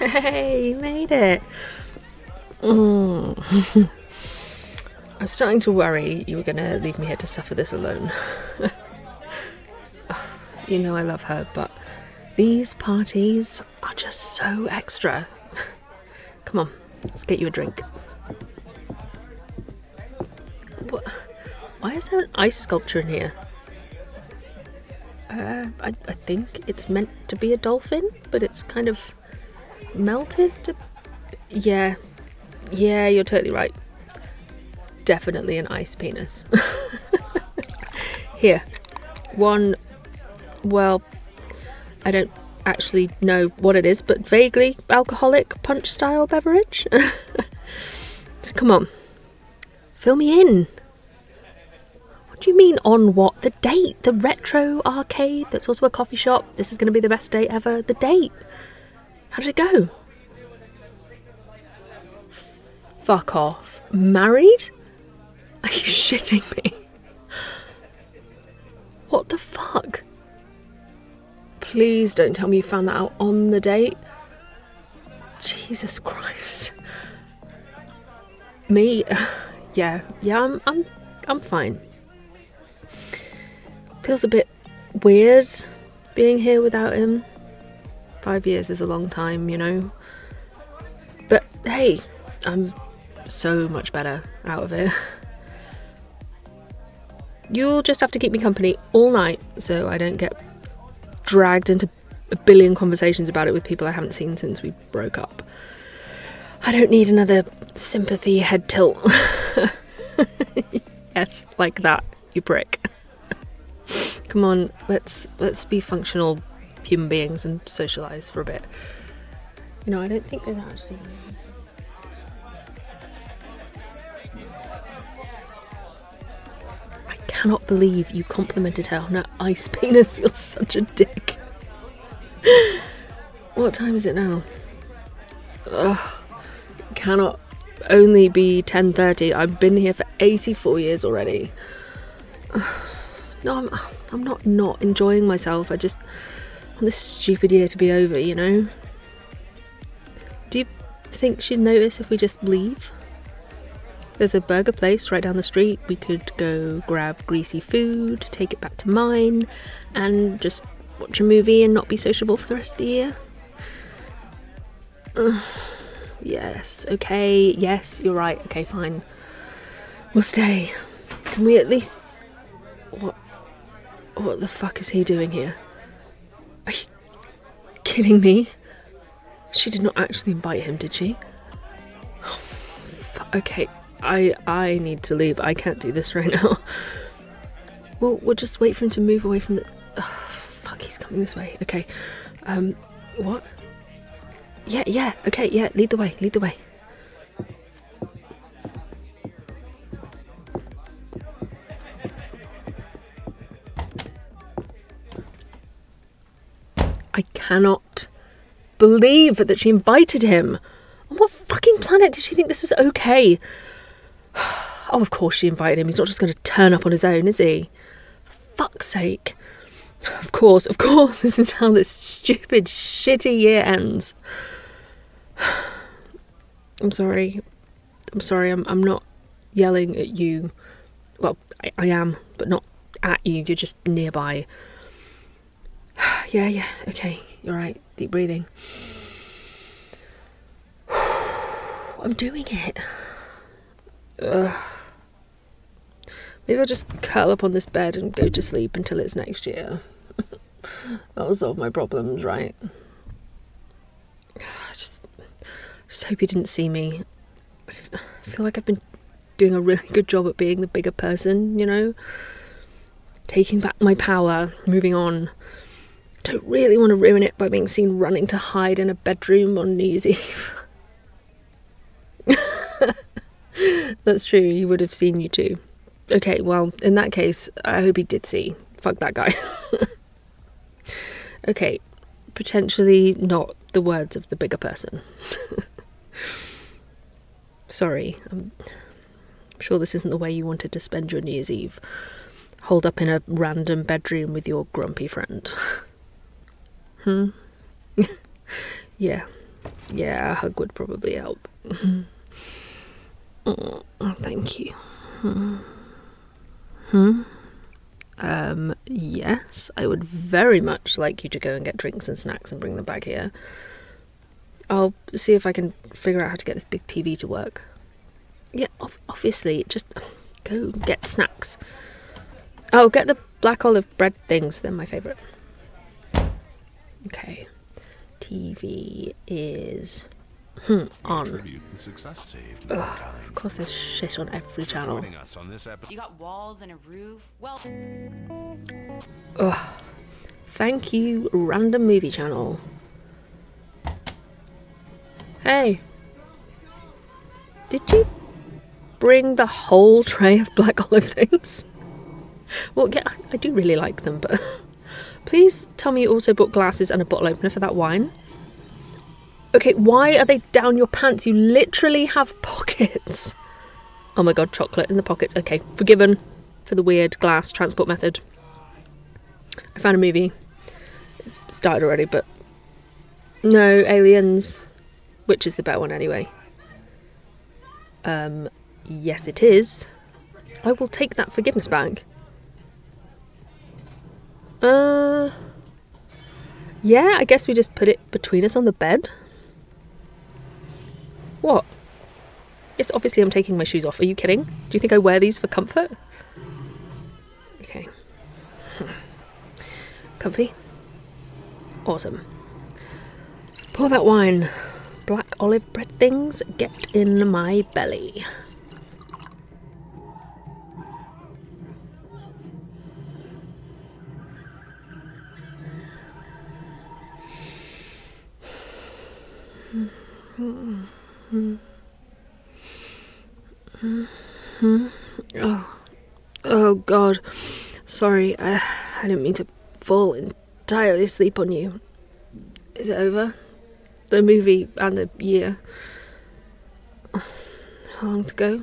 Hey, you made it. I was starting to worry you were going to leave me here to suffer this alone. You know I love her, but these parties are just so extra. Come on, let's get you a drink. What? Why is there an ice sculpture in here? I think it's meant to be a dolphin, but it's kind of melted. Yeah, you're totally right. Definitely an ice penis. Here, one, well, I don't actually know what it is, but vaguely alcoholic punch style beverage. So come on, fill me in. What do you mean on what? The date, the retro arcade that's also a coffee shop. This is going to be the best date ever. The date. How did it go? Fuck off. Married? Are you shitting me? What the fuck? Please don't tell me you found that out on the date. Jesus Christ. Me? Yeah, I'm fine. Feels a bit weird being here without him. 5 years is a long time, you know. But hey, I'm so much better out of it. You'll just have to keep me company all night so I don't get dragged into a billion conversations about it with people I haven't seen since we broke up. I don't need another sympathy head tilt. Yes, like that, you prick. Come on, let's be functional human beings and socialise for a bit. You know, I don't think there's actually... I cannot believe you complimented her on her ice penis. You're such a dick. What time is it now? Ugh. Cannot only be 10:30. I've been here for 84 years already. No, I'm not enjoying myself. I just want this stupid year to be over, you know? Do you think she'd notice if we just leave? There's a burger place right down the street. We could go grab greasy food, take it back to mine, and just watch a movie and not be sociable for the rest of the year. Yes, okay, yes, you're right. Okay, fine. We'll stay. Can we at least... What the fuck is he doing here? Are you kidding me? She did not actually invite him, did she? Okay, I need to leave. I can't do this right now. We'll just wait for him to move away from the... Fuck, he's coming this way. Okay. What? Yeah, okay, yeah, lead the way. I cannot believe that she invited him. On what fucking planet did she think this was okay? Oh, of course she invited him. He's not just going to turn up on his own, is he? For fuck's sake. Of course, this is how this stupid, shitty year ends. I'm sorry. I'm not yelling at you. Well, I am, but not at you. You're just nearby. Yeah, okay, you're right. Deep breathing. I'm doing it. Maybe I'll just curl up on this bed and go to sleep until it's next year. That'll solve my problems, right? I just hope you didn't see me. I feel like I've been doing a really good job at being the bigger person, you know? Taking back my power, moving on. Don't really want to ruin it by being seen running to hide in a bedroom on New Year's Eve. That's true, he would have seen you too. Okay, well, in that case, I hope he did see. Fuck that guy. Okay, potentially not the words of the bigger person. Sorry, I'm sure this isn't the way you wanted to spend your New Year's Eve. Holed up in a random bedroom with your grumpy friend. Yeah. Yeah, a hug would probably help. Oh, thank you. Yes, I would very much like you to go and get drinks and snacks and bring them back here. I'll see if I can figure out how to get this big TV to work. Yeah, obviously, just go get snacks. Oh, get the black olive bread things, they're my favourite. Okay. TV is on. Of course there's shit on every channel. You got walls and a roof. Well, Ugh. Thank you, random movie channel. Hey. Did you bring the whole tray of black olive things? Well, yeah, I do really like them, but please tell me you also bought glasses and a bottle opener for that wine. Okay, why are they down your pants? You literally have pockets. Oh my god, chocolate in the pockets. Okay, forgiven for the weird glass transport method. I found a movie. It's started already, but no, Aliens. Which is the better one anyway? Yes it is. I will take that forgiveness back. Yeah, I guess we just put it between us on the bed. What? Yes, obviously I'm taking my shoes off. Are you kidding? Do you think I wear these for comfort? Okay. Comfy? Awesome. Pour that wine. Black olive bread things get in my belly. Oh god, sorry, I didn't mean to fall entirely asleep on you. Is it over? The movie and the year? How long to go?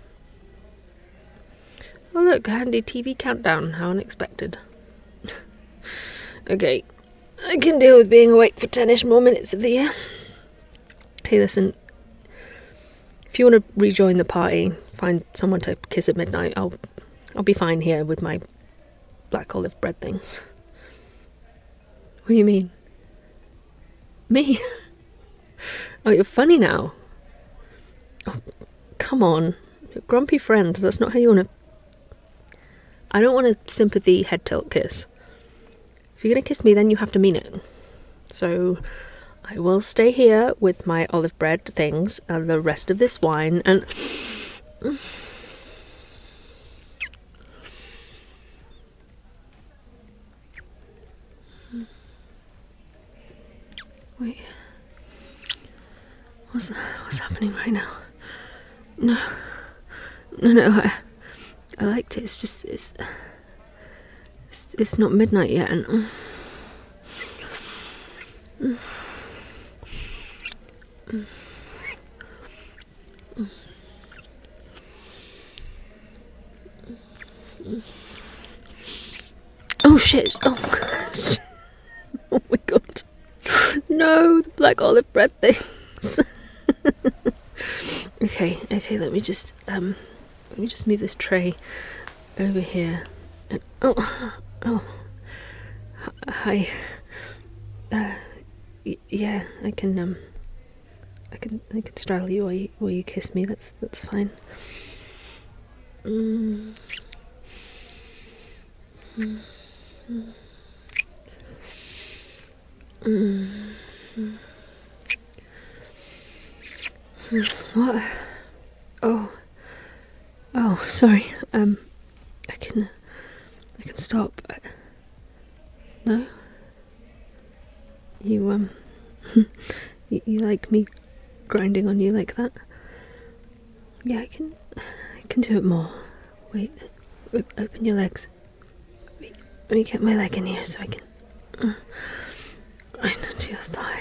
Oh look, a handy TV countdown, how unexpected. Okay, I can deal with being awake for 10ish more minutes of the year. Hey listen, if you want to rejoin the party, find someone to kiss at midnight, I'll be fine here with my black olive bread things. What do you mean? Me? Oh, you're funny now. Oh, come on. You're a grumpy friend, that's not how you want to... I don't want a sympathy head tilt kiss. If you're going to kiss me, then you have to mean it. So I will stay here with my olive bread things and the rest of this wine and... Wait. What's happening right now? No, I liked it. It's just it's not midnight yet, and oh shit! Oh, oh my god! No, the black olive bread things. Okay, let me just move this tray over here. And, oh, hi. Yeah, I can straddle you while you kiss me. That's fine. What? Oh, sorry. I can stop. No? You, you like me grinding on you like that? Yeah, I can do it more. Wait, open your legs. Let me get my leg in here so I can grind onto your thigh.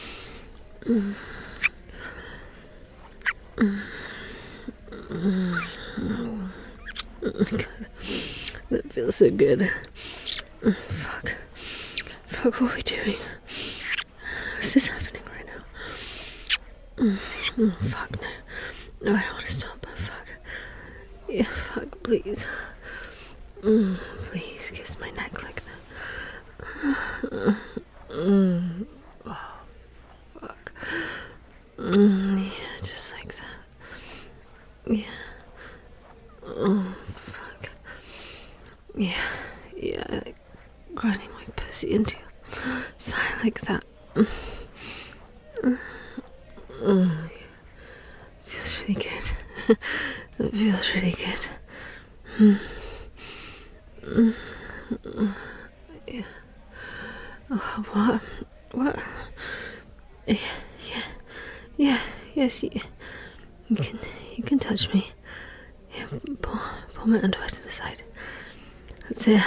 Oh my god, that feels so good. Fuck, what are we doing? What's this happening right now? Fuck, no. No, I don't want to stop. Fuck. Yeah, fuck, please. Please kiss my neck like that. Oh, fuck. Yeah, just like that. Yeah. Oh, fuck. Yeah, like grinding my pussy into your thigh like that. Yeah. Feels really good. It feels really good. Yeah. Oh, what? Yeah. Yes, you can touch me. Yeah, pull my underwear to the side. That's it.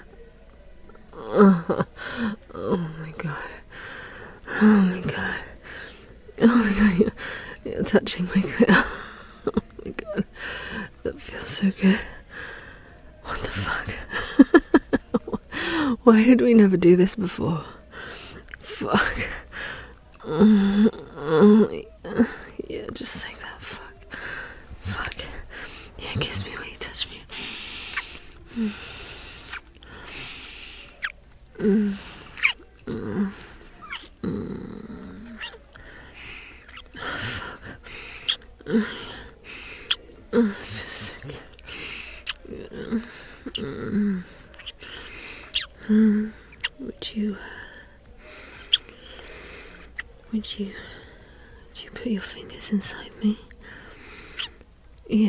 Oh my god. Oh my god. Oh my god, you're touching my clit. Oh my god. That feels so good. What the fuck? Why did we never do this before? Fuck. Yeah, just like that. Fuck. Yeah, kiss me while you touch me. Feels so good. Would you put your fingers inside me? Yeah.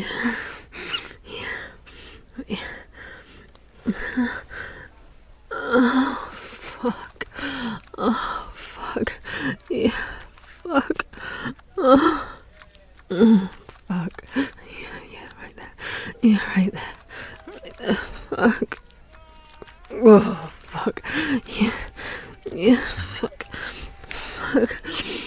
Oh, fuck. Oh, fuck. Yeah, fuck. Oh. Fuck. Yeah, right there. Yeah, right there. Fuck. Oh, fuck. Yeah, fuck. Fuck.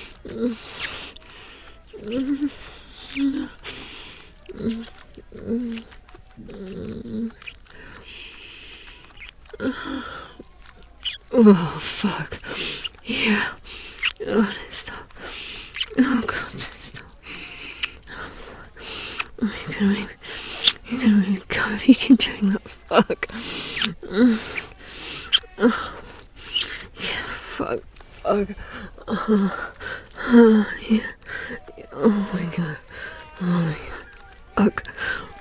Oh, fuck. Yeah. Oh, don't stop. Oh, God, don't stop. Oh, fuck. Oh, you're gonna make me come if you keep doing that. Fuck. Oh. Yeah, fuck. Fuck. Yeah. Oh, my God. Oh, my God. Fuck.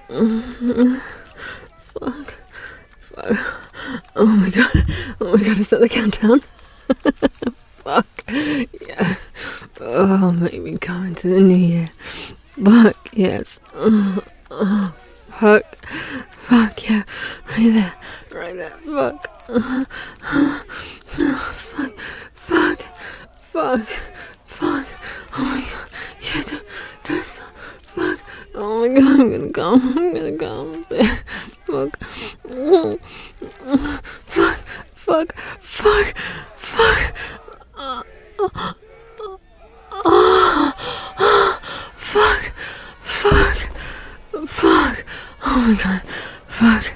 Fuck. Oh my god, is that the countdown? Fuck. Yeah. Oh, make me come into the new year. Fuck, yes. Fuck. Fuck, yeah. Right there. Fuck. Fuck. Oh my god. Yeah, don't stop. Fuck. Oh my god, I'm gonna come. Fuck. Fuck. Fuck. Oh my god. Fuck.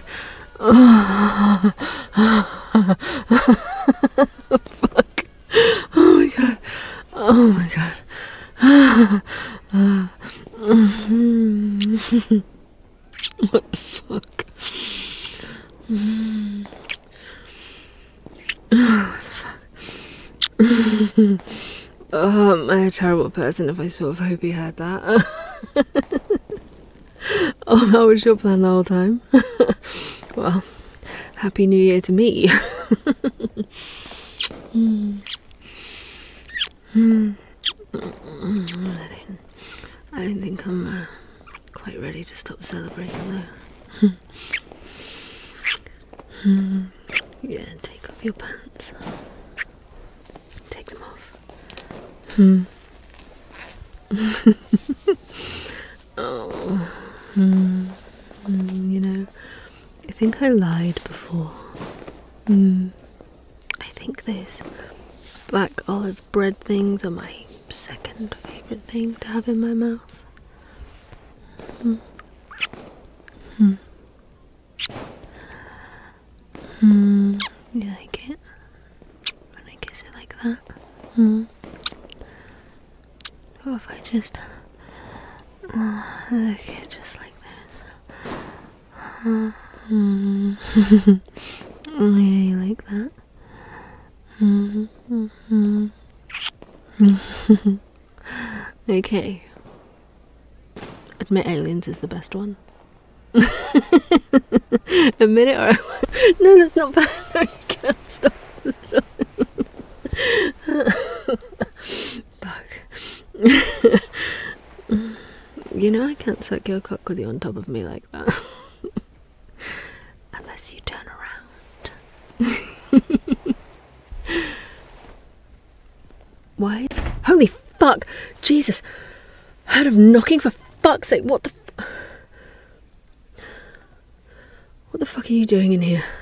Fuck. Oh my god. What the fuck? Oh, am I a terrible person if I sort of hope you heard that? Oh, that was your plan the whole time? Well, Happy New Year to me. I don't think I'm quite ready to stop celebrating though. Yeah, take off your pants. Take them off. Oh. You know, I think I lied before. I think those black olive bread things are my second favourite thing to have in my mouth. You like it? When I kiss it like that? What if I just lick it just like this? Oh yeah, you like that? Okay. Admit Aliens is the best one. Admit it or I won't. No, that's not bad. No, you can't stop. Fuck. You know I can't suck your cock with you on top of me like that. Unless you turn around. Why? Holy fuck! Jesus! Heard of knocking, for fuck's sake, what the fuck are you doing in here?